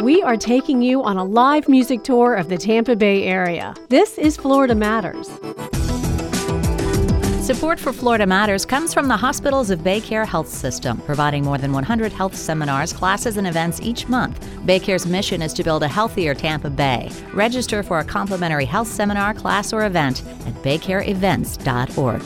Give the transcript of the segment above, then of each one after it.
We are taking you on a live music tour of the Tampa Bay area. This is Florida Matters. Support for Florida Matters comes from the Hospitals of BayCare Health System, providing more than 100 health seminars, classes, and events each month. BayCare's mission is to build a healthier Tampa Bay. Register for a complimentary health seminar, class, or event at baycareevents.org.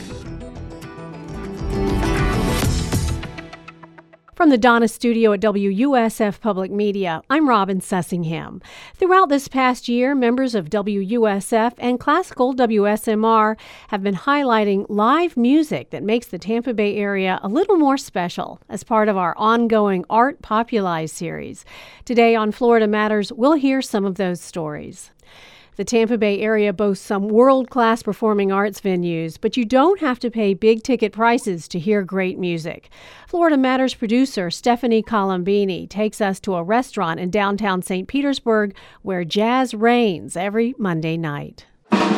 From the Donna Studio at WUSF Public Media, I'm Robin Sussingham. Throughout this past year, members of WUSF and Classical WSMR have been highlighting live music that makes the Tampa Bay area a little more special as part of our ongoing Art Populi series. Today on Florida Matters, we'll hear some of those stories. The Tampa Bay area boasts some world-class performing arts venues, but you don't have to pay big-ticket prices to hear great music. Florida Matters producer Stephanie Colombini takes us to a restaurant in downtown St. Petersburg where jazz reigns every Monday night.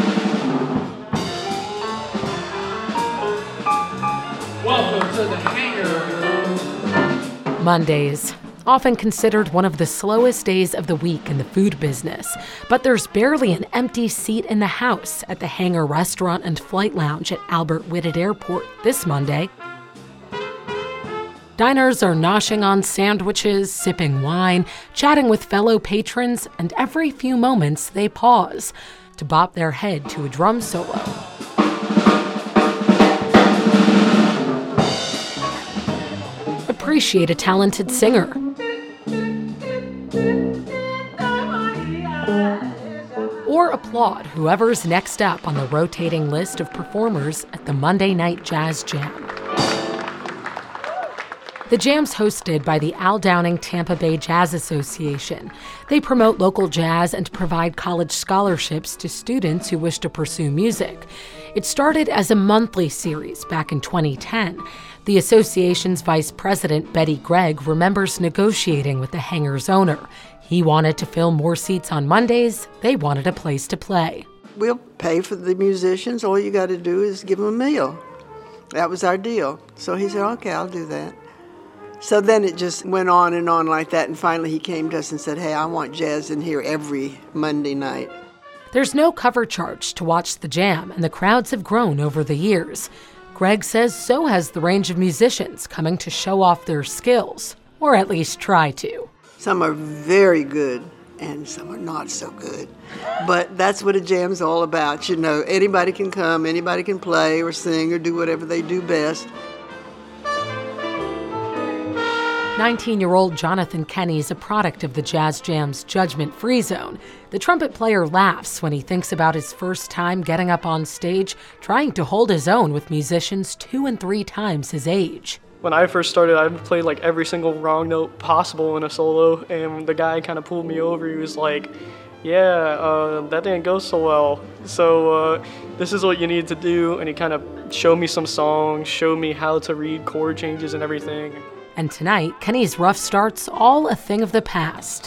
Welcome to the Hangar. Mondays. Often considered one of the slowest days of the week in the food business. But there's barely an empty seat in the house at the Hangar Restaurant and Flight Lounge at Albert Whitted Airport this Monday. Diners are noshing on sandwiches, sipping wine, chatting with fellow patrons, and every few moments they pause to bop their head to a drum solo. Appreciate a talented singer. Or applaud whoever's next up on the rotating list of performers at the Monday Night Jazz Jam. The jam's hosted by the Al Downing Tampa Bay Jazz Association. They promote local jazz and provide college scholarships to students who wish to pursue music. It started as a monthly series back in 2010. The association's vice president, Betty Gregg, remembers negotiating with the Hangar's owner. He wanted to fill more seats on Mondays. They wanted a place to play. We'll pay for the musicians. All you got to do is give them a meal. That was our deal. So he said, okay, I'll do that. So then it just went on and on like that. And finally he came to us and said, hey, I want jazz in here every Monday night. There's no cover charge to watch the jam, and the crowds have grown over the years. Greg says so has the range of musicians coming to show off their skills, or at least try to. Some are very good, and some are not so good. But that's what a jam's all about. You know, anybody can come, anybody can play or sing or do whatever they do best. 19-year-old Jonathan Kenny is a product of the Jazz Jam's judgment-free zone. The trumpet player laughs when he thinks about his first time getting up on stage, trying to hold his own with musicians 2 and 3 times his age. When I first started, I played like every single wrong note possible in a solo, and the guy kind of pulled me over. He was like, yeah, that didn't go so well, so this is what you need to do. And he kind of showed me some songs, showed me how to read chord changes and everything. And tonight, Kenny's rough start's all a thing of the past.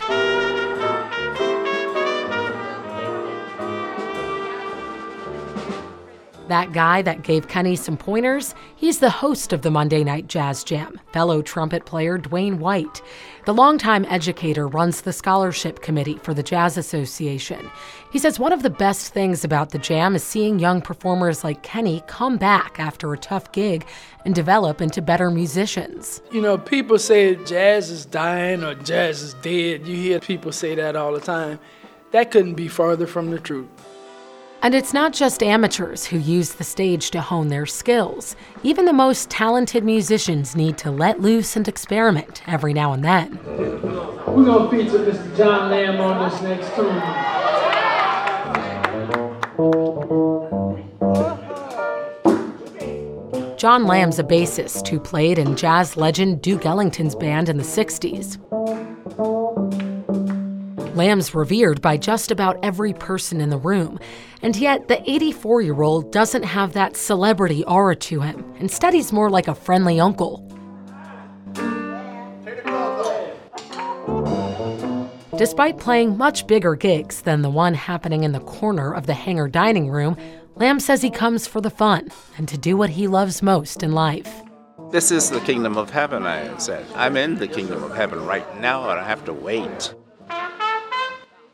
That guy that gave Kenny some pointers, he's the host of the Monday Night Jazz Jam, fellow trumpet player Dwayne White. The longtime educator runs the scholarship committee for the Jazz Association. He says one of the best things about the jam is seeing young performers like Kenny come back after a tough gig and develop into better musicians. You know, people say jazz is dying or jazz is dead. You hear people say that all the time. That couldn't be farther from the truth. And it's not just amateurs who use the stage to hone their skills. Even the most talented musicians need to let loose and experiment every now and then. We're going to feature Mr. John Lamb on this next tune. John Lamb's a bassist who played in jazz legend Duke Ellington's band in the 60s. Lamb's revered by just about every person in the room, and yet the 84-year-old doesn't have that celebrity aura to him. Instead, he's more like a friendly uncle. Despite playing much bigger gigs than the one happening in the corner of the Hangar dining room, Lamb says he comes for the fun and to do what he loves most in life. This is the kingdom of heaven, I said. I'm in the kingdom of heaven right now, and I have to wait.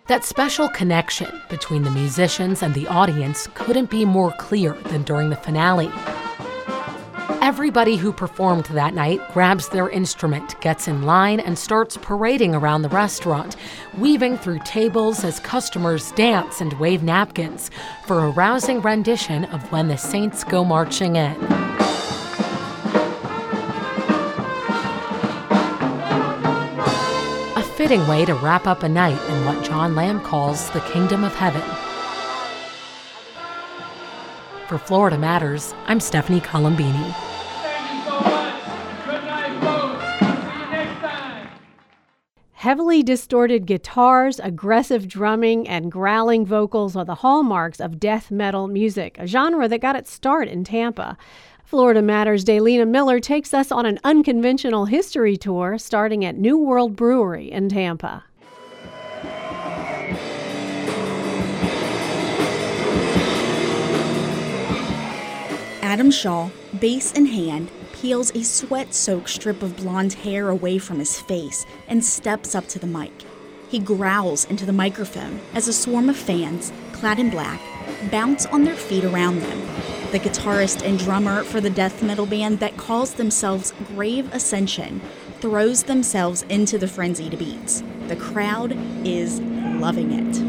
That special connection between the musicians and the audience couldn't be more clear than during the finale. Everybody who performed that night grabs their instrument, gets in line, and starts parading around the restaurant, weaving through tables as customers dance and wave napkins for a rousing rendition of When the Saints Go Marching In. A fitting way to wrap up a night in what John Lamb calls the Kingdom of Heaven. For Florida Matters, I'm Stephanie Colombini. Heavily distorted guitars, aggressive drumming, and growling vocals are the hallmarks of death metal music, a genre that got its start in Tampa. Florida Matters' Daylina Miller takes us on an unconventional history tour starting at New World Brewery in Tampa. Adam Shaw, bass in hand, peels a sweat-soaked strip of blonde hair away from his face and steps up to the mic. He growls into the microphone as a swarm of fans, clad in black, bounce on their feet around them. The guitarist and drummer for the death metal band that calls themselves Grave Ascension throws themselves into the frenzied beats. The crowd is loving it.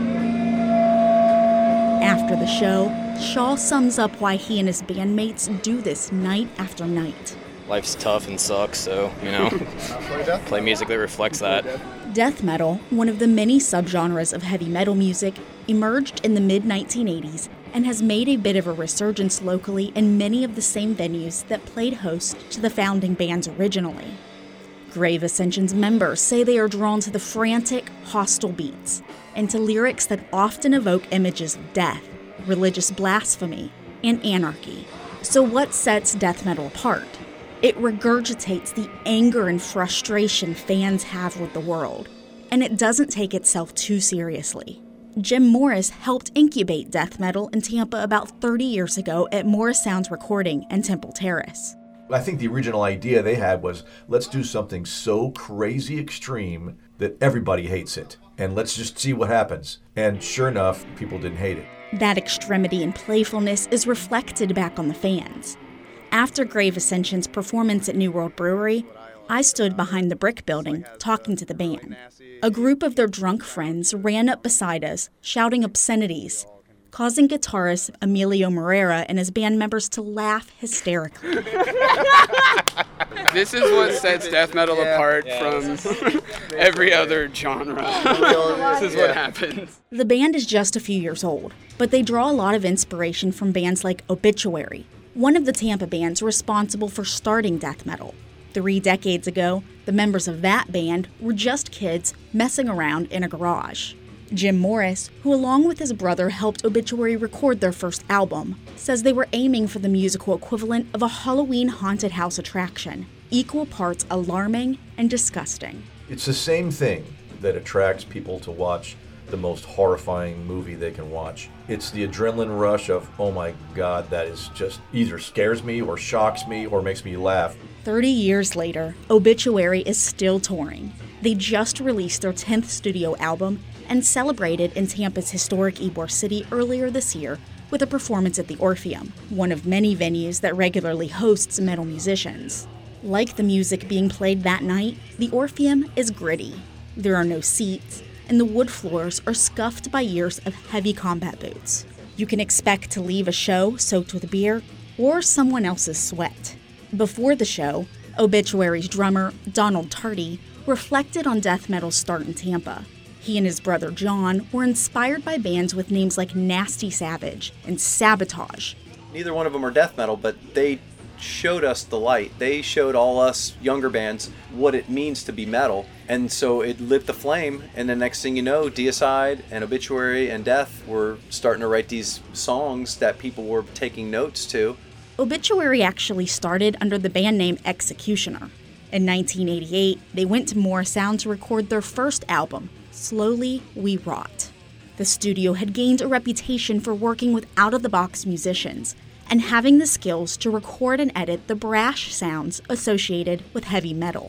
After the show, Shaw sums up why he and his bandmates do this night after night. Life's tough and sucks, so, play music that reflects that. Death metal, one of the many subgenres of heavy metal music, emerged in the mid-1980s and has made a bit of a resurgence locally in many of the same venues that played host to the founding bands originally. Grave Ascension's members say they are drawn to the frantic, hostile beats and to lyrics that often evoke images of death, religious blasphemy, and anarchy. So what sets death metal apart? It regurgitates the anger and frustration fans have with the world, and it doesn't take itself too seriously. Jim Morris helped incubate death metal in Tampa about 30 years ago at Morris Sounds Recording and Temple Terrace. I think the original idea they had was, let's do something so crazy extreme that everybody hates it, and let's just see what happens. And sure enough, people didn't hate it. That extremity and playfulness is reflected back on the fans. After Grave Ascension's performance at New World Brewery, I stood behind the brick building talking to the band. A group of their drunk friends ran up beside us, shouting obscenities, causing guitarist Emilio Moreira and his band members to laugh hysterically. This is what sets death metal apart from every other genre. This is what happens. The band is just a few years old, but they draw a lot of inspiration from bands like Obituary, one of the Tampa bands responsible for starting death metal. 3 decades ago, the members of that band were just kids messing around in a garage. Jim Morris, who along with his brother helped Obituary record their first album, says they were aiming for the musical equivalent of a Halloween haunted house attraction, equal parts alarming and disgusting. It's the same thing that attracts people to watch the most horrifying movie they can watch. It's the adrenaline rush of, oh my God, that is just either scares me or shocks me or makes me laugh. 30 years later, Obituary is still touring. They just released their 10th studio album and celebrated in Tampa's historic Ybor City earlier this year with a performance at the Orpheum, one of many venues that regularly hosts metal musicians. Like the music being played that night, the Orpheum is gritty. There are no seats, and the wood floors are scuffed by years of heavy combat boots. You can expect to leave a show soaked with beer or someone else's sweat. Before the show, Obituary's drummer, Donald Tardy, reflected on death metal's start in Tampa. He and his brother John were inspired by bands with names like Nasty Savage and Sabotage. Neither one of them are death metal, but they showed us the light. They showed all us younger bands what it means to be metal. And so it lit the flame, and the next thing you know, Deicide and Obituary and Death were starting to write these songs that people were taking notes to. Obituary actually started under the band name Executioner. In 1988, they went to Morris Sound to record their first album, Slowly We Rot. The studio had gained a reputation for working with out-of-the-box musicians and having the skills to record and edit the brash sounds associated with heavy metal.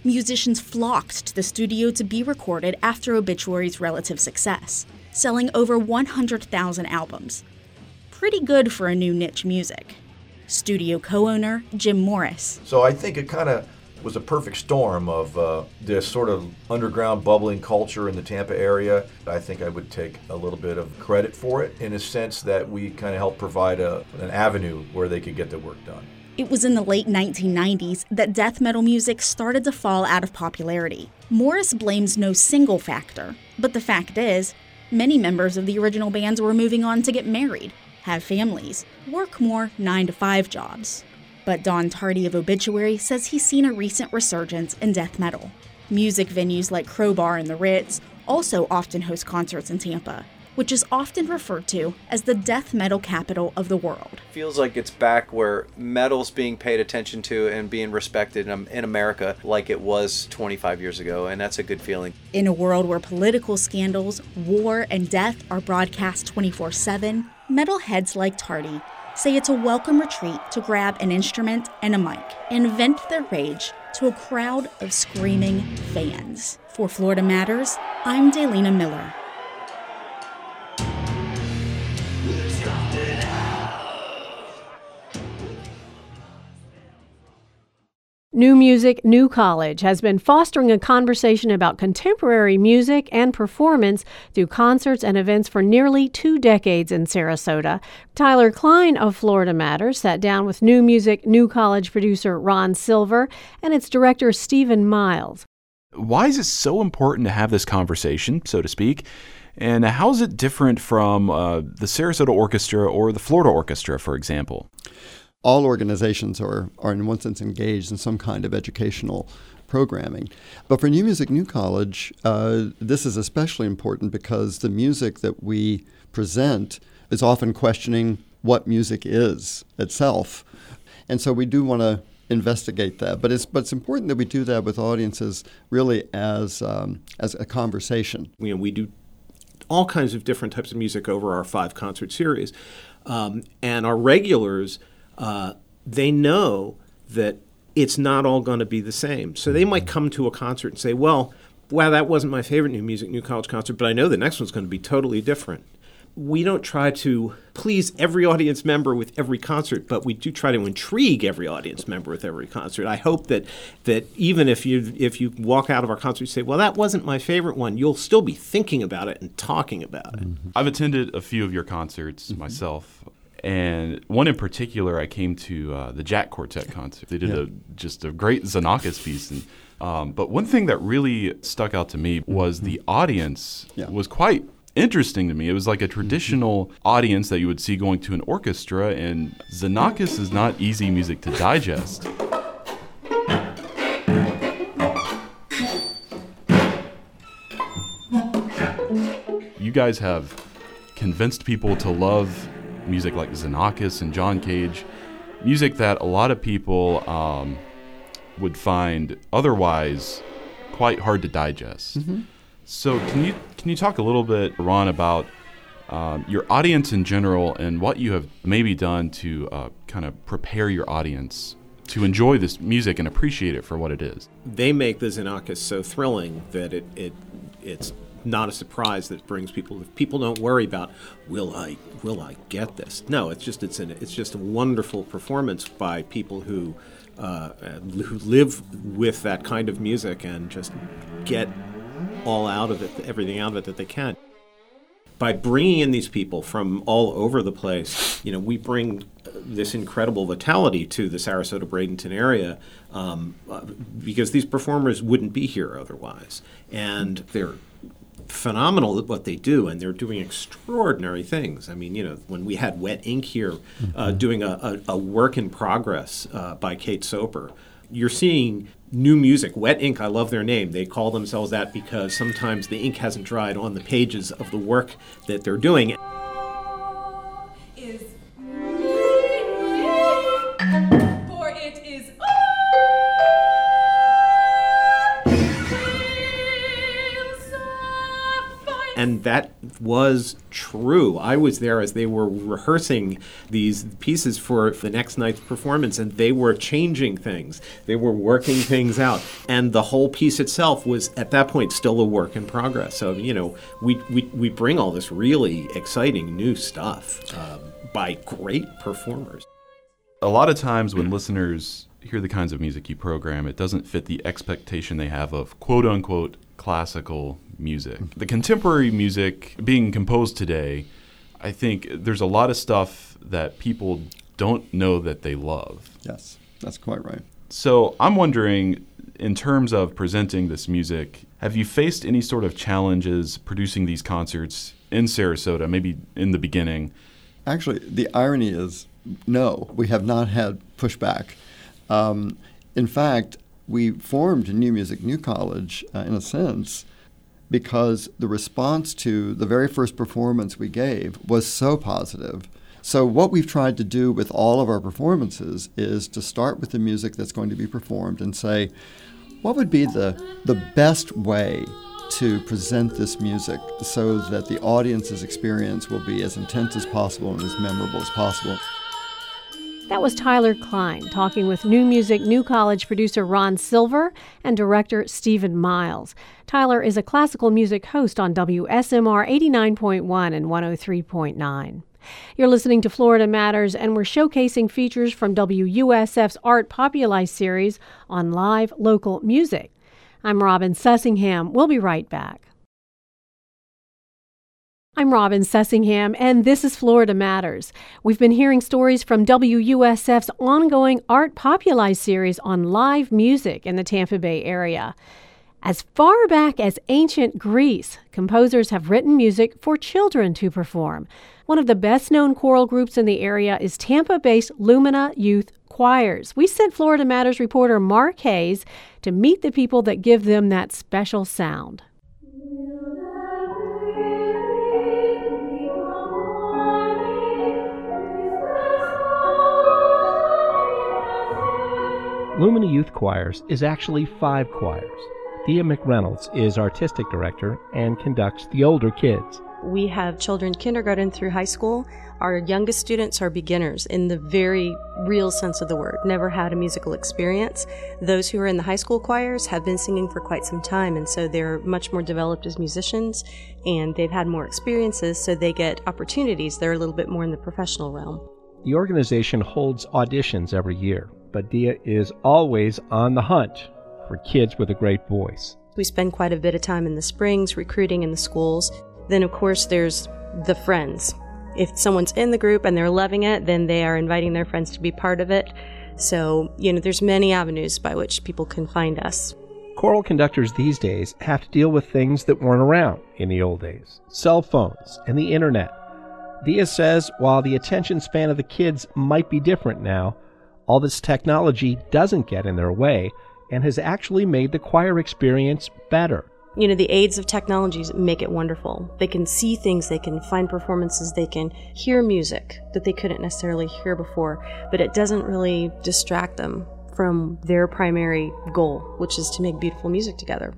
musicians flocked to the studio to be recorded after Obituary's relative success, selling over 100,000 albums. Pretty good for a new niche music. Studio co-owner Jim Morris. So I think it kind of was a perfect storm of this sort of underground bubbling culture in the Tampa area. I think I would take a little bit of credit for it in a sense that we kind of helped provide an avenue where they could get their work done. It was in the late 1990s that death metal music started to fall out of popularity. Morris blames no single factor, but the fact is, many members of the original bands were moving on to get married, have families, work more 9-to-5 jobs. But Don Tardy of Obituary says he's seen a recent resurgence in death metal. Music venues like Crowbar and the Ritz also often host concerts in Tampa, which is often referred to as the death metal capital of the world. Feels like it's back where metal's being paid attention to and being respected in America like it was 25 years ago, and that's a good feeling. In a world where political scandals, war, and death are broadcast 24/7, metalheads like Tardy say it's a welcome retreat to grab an instrument and a mic and vent their rage to a crowd of screaming fans. For Florida Matters, I'm Daylina Miller. New Music, New College has been fostering a conversation about contemporary music and performance through concerts and events for nearly 2 decades in Sarasota. Tyler Klein of Florida Matters sat down with New Music, New College producer Ron Silver and its director Stephen Miles. Why is it so important to have this conversation, so to speak? And how is it different from the Sarasota Orchestra or the Florida Orchestra, for example? All organizations are in one sense engaged in some kind of educational programming. But for New Music, New College, this is especially important because the music that we present is often questioning what music is itself. And so we do want to investigate that. But it's important that we do that with audiences really as a conversation. We do all kinds of different types of music over our 5-concert series. And our regulars, they know that it's not all going to be the same. So they might come to a concert and say, well, wow, that wasn't my favorite New Music, New College concert, but I know the next one's going to be totally different. We don't try to please every audience member with every concert, but we do try to intrigue every audience member with every concert. I hope that even if you walk out of our concert and say, well, that wasn't my favorite one, you'll still be thinking about it and talking about it. I've attended a few of your concerts myself. And one in particular, I came to the Jack Quartet concert. They did just a great Xenakis piece. And, but one thing that really stuck out to me was the audience was quite interesting to me. It was like a traditional audience that you would see going to an orchestra, and Xenakis is not easy music to digest. You guys have convinced people to love music like Xenakis and John Cage, music that a lot of people would find otherwise quite hard to digest. Mm-hmm. So can you talk a little bit, Ron, about your audience in general and what you have maybe done to kind of prepare your audience to enjoy this music and appreciate it for what it is? They make the Xenakis so thrilling that it's not a surprise that it brings people. If people don't worry about will I get this? No, it's just a wonderful performance by people who live with that kind of music and just get all out of it, everything out of it that they can. By bringing in these people from all over the place, we bring this incredible vitality to the Sarasota-Bradenton area because these performers wouldn't be here otherwise. And they're phenomenal at what they do, and they're doing extraordinary things. I mean, when we had Wet Ink here doing a work in progress by Kate Soper, you're seeing new music. Wet Ink, I love their name. They call themselves that because sometimes the ink hasn't dried on the pages of the work that they're doing. For it is And that was true. I was there as they were rehearsing these pieces for the next night's performance, and they were changing things. They were working things out. And the whole piece itself was, at that point, still a work in progress. So, we bring all this really exciting new stuff by great performers. A lot of times when listeners hear the kinds of music you program, it doesn't fit the expectation they have of quote-unquote classical music. The contemporary music being composed today, I think there's a lot of stuff that people don't know that they love. Yes, that's quite right. So I'm wondering, in terms of presenting this music, have you faced any sort of challenges producing these concerts in Sarasota, maybe in the beginning? Actually, the irony is, no, we have not had pushback. In fact, we formed New Music New College, in a sense, because the response to the very first performance we gave was so positive. So what we've tried to do with all of our performances is to start with the music that's going to be performed and say, what would be the best way to present this music so that the audience's experience will be as intense as possible and as memorable as possible? That was Tyler Klein talking with New Music New College producer Ron Silver and director Stephen Miles. Tyler is a classical music host on WSMR 89.1 and 103.9. You're listening to Florida Matters, and we're showcasing features from WUSF's Art Populi series on live local music. I'm Robin Sussingham. We'll be right back. I'm Robin Sussingham, and this is Florida Matters. We've been hearing stories from WUSF's ongoing Art Populi series on live music in the Tampa Bay area. As far back as ancient Greece, composers have written music for children to perform. One of the best-known choral groups in the area is Tampa-based Lumina Youth Choirs. We sent Florida Matters reporter Mark Hayes to meet the people that give them that special sound. Lumina Youth Choirs is actually 5 choirs. Thea McReynolds is artistic director and conducts the older kids. We have children kindergarten through high school. Our youngest students are beginners in the very real sense of the word, never had a musical experience. Those who are in the high school choirs have been singing for quite some time, and so they're much more developed as musicians, and they've had more experiences, so they get opportunities. They're a little bit more in the professional realm. The organization holds auditions every year, but Dia is always on the hunt for kids with a great voice. We spend quite a bit of time in the springs recruiting in the schools. Then, of course, there's the friends. If someone's in the group and they're loving it, then they are inviting their friends to be part of it. So, there's many avenues by which people can find us. Choral conductors these days have to deal with things that weren't around in the old days. Cell phones and the internet. Dia says while the attention span of the kids might be different now, all this technology doesn't get in their way and has actually made the choir experience better. The aids of technologies make it wonderful. They can see things, they can find performances, they can hear music that they couldn't necessarily hear before, but it doesn't really distract them from their primary goal, which is to make beautiful music together.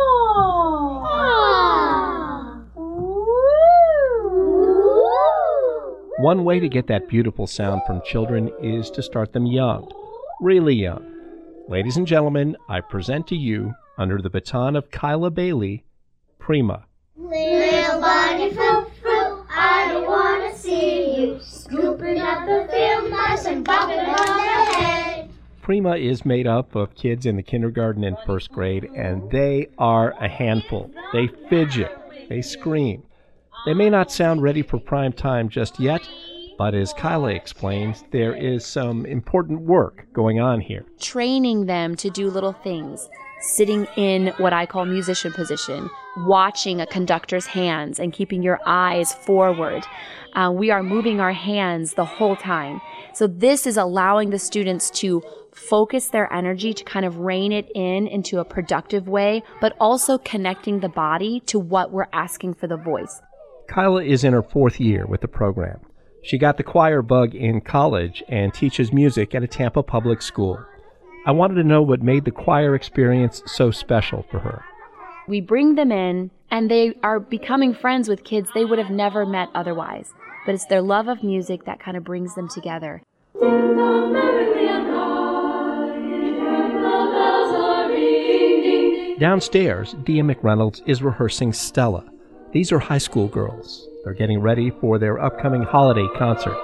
One way to get that beautiful sound from children is to start them young, really young. Ladies and gentlemen, I present to you, under the baton of Kyla Bailey, Prima. Little bunny fruit, fruit, I don't want to see you scooping up the field mice and bopping on their head. Prima is made up of kids in the kindergarten and first grade, and they are a handful. They fidget, they scream. They may not sound ready for prime time just yet, but as Kyla explains, there is some important work going on here. Training them to do little things, sitting in what I call musician position, watching a conductor's hands and keeping your eyes forward. We are moving our hands the whole time. So this is allowing the students to focus their energy to kind of rein it into a productive way, but also connecting the body to what we're asking for the voice. Kyla is in her 4th year with the program. She got the choir bug in college and teaches music at a Tampa public school. I wanted to know what made the choir experience so special for her. We bring them in And they are becoming friends with kids they would have never met otherwise. But it's their love of music that kind of brings them together. Downstairs, Dia McReynolds is rehearsing Stella. These are high school girls. They're getting ready for their upcoming holiday concert.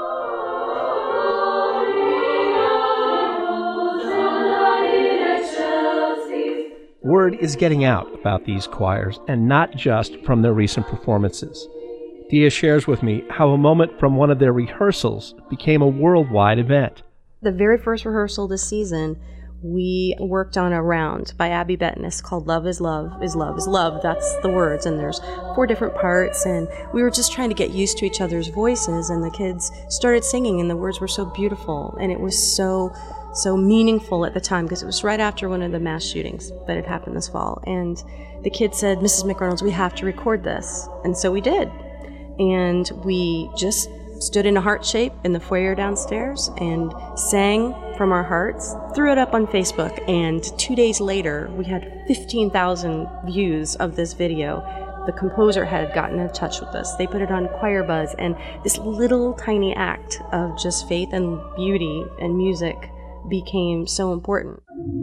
Word is getting out about these choirs, and not just from their recent performances. Dia shares with me how a moment from one of their rehearsals became a worldwide event. The very first rehearsal this season, we worked on a round by Abby Bettinus called Love is Love is Love is Love. That's the words, and there's 4 different parts, and we were just trying to get used to each other's voices, and the kids started singing, and the words were so beautiful, and it was so meaningful at the time, because it was right after one of the mass shootings that had happened this fall. And the kids said, Mrs. McReynolds, we have to record this. And so we did. And we just stood in a heart shape in the foyer downstairs and sang from our hearts, threw it up on Facebook, and 2 days later, we had 15,000 views of this video. The composer had gotten in touch with us. They put it on Choir Buzz, and this little tiny act of just faith and beauty and music became so important.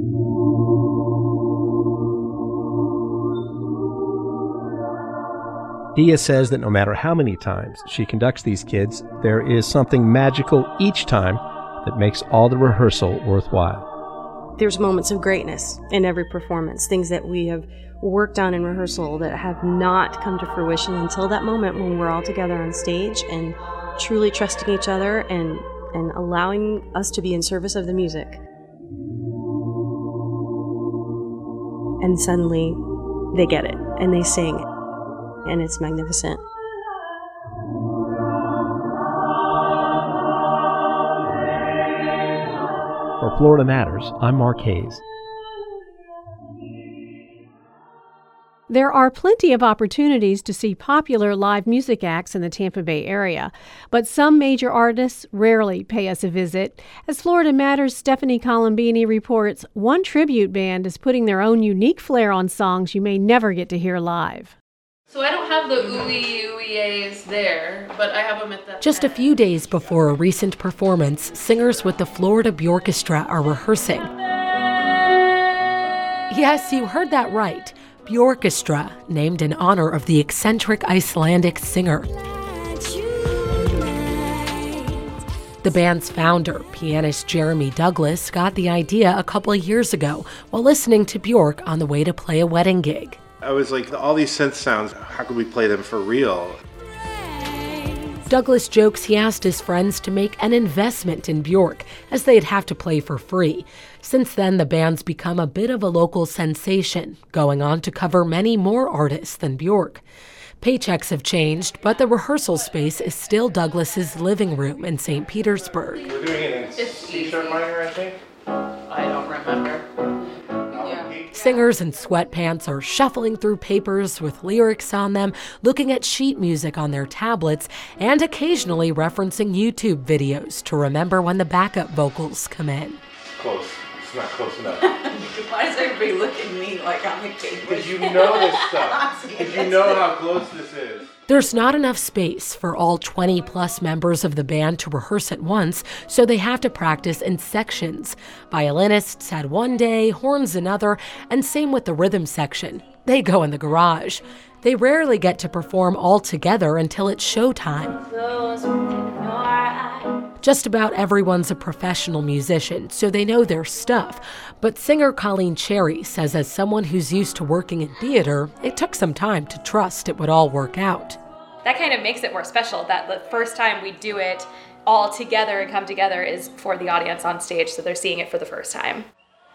Dia says that no matter how many times she conducts these kids, there is something magical each time that makes all the rehearsal worthwhile. There's moments of greatness in every performance, things that we have worked on in rehearsal that have not come to fruition until that moment when we're all together on stage and truly trusting each other and allowing us to be in service of the music. And suddenly they get it and they sing, and it's magnificent. For Florida Matters, I'm Mark Hayes. There are plenty of opportunities to see popular live music acts in the Tampa Bay area, but some major artists rarely pay us a visit. As Florida Matters' Stephanie Colombini reports, one tribute band is putting their own unique flair on songs you may never get to hear live. So I don't have the ooey-ooey-ays there, but I have them at the Just a few days before a recent performance, singers with the Florida Bjorkestra are rehearsing. Yes, you heard that right. Bjorkestra, named in honor of the eccentric Icelandic singer. The band's founder, pianist Jeremy Douglas, got the idea a couple of years ago while listening to Bjork on the way to play a wedding gig. I was like, all these synth sounds, how could we play them for real? Douglas jokes he asked his friends to make an investment in Bjork, as they'd have to play for free. Since then, the band's become a bit of a local sensation, going on to cover many more artists than Bjork. Paychecks have changed, but the rehearsal space is still Douglas's living room in St. Petersburg. We're doing it in C-sharp minor, I think. I don't remember. Singers in sweatpants are shuffling through papers with lyrics on them, looking at sheet music on their tablets, and occasionally referencing YouTube videos to remember when the backup vocals come in. Close. It's not close enough. Why does everybody look at me like I'm a kid? Because you know this stuff. Because you know how close this is. There's not enough space for all 20-plus members of the band to rehearse at once, so they have to practice in sections. Violinists had one day, horns another, and same with the rhythm section. They go in the garage. They rarely get to perform all together until it's showtime. Just about everyone's a professional musician, so they know their stuff. But singer Colleen Cherry says as someone who's used to working in theater, it took some time to trust it would all work out. That kind of makes it more special, that the first time we do it all together and come together is for the audience on stage, so they're seeing it for the first time.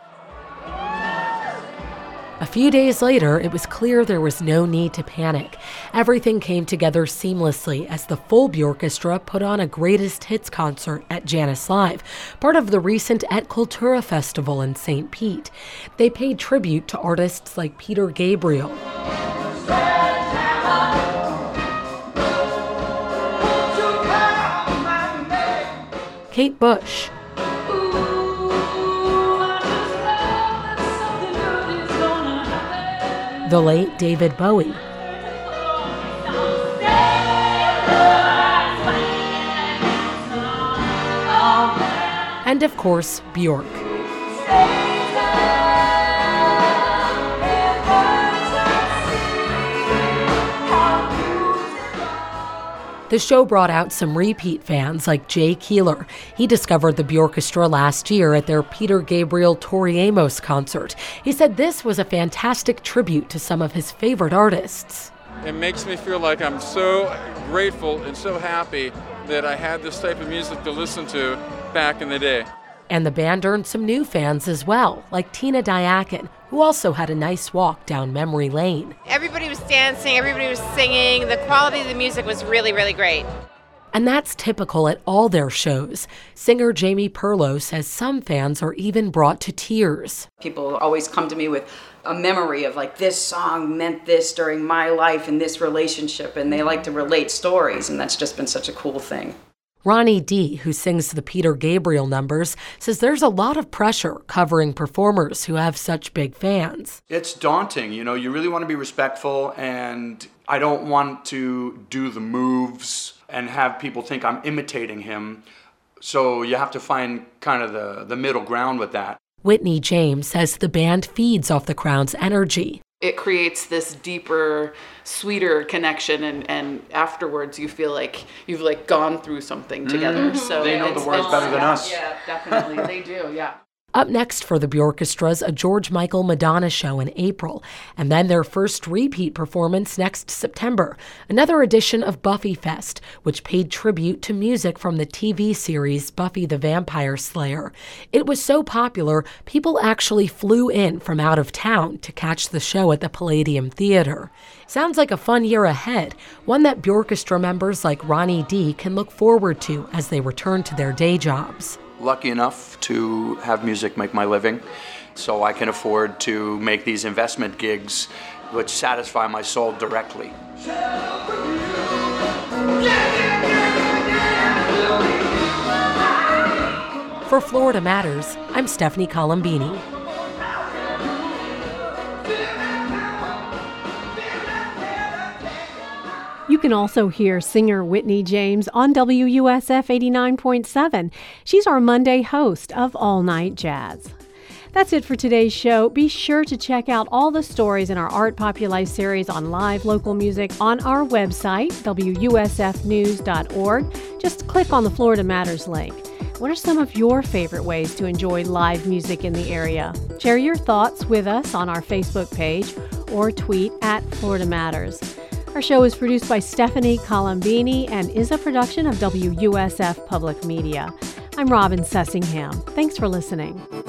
A few days later, it was clear there was no need to panic. Everything came together seamlessly as the full Bjorkestra put on a greatest hits concert at Janice Live, part of the recent Et Cultura Festival in St. Pete. They paid tribute to artists like Peter Gabriel, Kate Bush, the late David Bowie, and of course, Bjork. The show brought out some repeat fans like Jay Keeler. He discovered the Bjorkestra last year at their Peter Gabriel Tori Amos concert. He said this was a fantastic tribute to some of his favorite artists. It makes me feel like I'm so grateful and so happy that I had this type of music to listen to back in the day. And the band earned some new fans as well, like Tina Diakin, who also had a nice walk down memory lane. Everybody was dancing, everybody was singing. The quality of the music was really, really great. And that's typical at all their shows. Singer Jamie Perlow says some fans are even brought to tears. People always come to me with a memory of like, this song meant this during my life in this relationship, and they like to relate stories, and that's just been such a cool thing. Ronnie D., who sings the Peter Gabriel numbers, says there's a lot of pressure covering performers who have such big fans. It's daunting, you really want to be respectful, and I don't want to do the moves and have people think I'm imitating him. So you have to find kind of the middle ground with that. Whitney James says the band feeds off the crowd's energy. It creates this deeper, sweeter connection, and afterwards you feel like you've gone through something together. Mm-hmm. So they know the words better than us. Yeah, definitely they do. Yeah. Up next for the Bjorkestras, a George Michael Madonna show in April, and then their first repeat performance next September, another edition of Buffy Fest, which paid tribute to music from the TV series Buffy the Vampire Slayer. It was so popular, people actually flew in from out of town to catch the show at the Palladium Theater. Sounds like a fun year ahead, one that Bjorkestra members like Ronnie D. can look forward to as they return to their day jobs. Lucky enough to have music make my living, so I can afford to make these investment gigs which satisfy my soul directly. For Florida Matters, I'm Stephanie Colombini. You can also hear singer Whitney James on WUSF 89.7. She's our Monday host of All Night Jazz. That's it for today's show. Be sure to check out all the stories in our Art Populi series on live local music on our website, WUSFnews.org. Just click on the Florida Matters link. What are some of your favorite ways to enjoy live music in the area? Share your thoughts with us on our Facebook page or tweet at Florida Matters. Our show is produced by Stephanie Colombini and is a production of WUSF Public Media. I'm Robin Sessingham. Thanks for listening.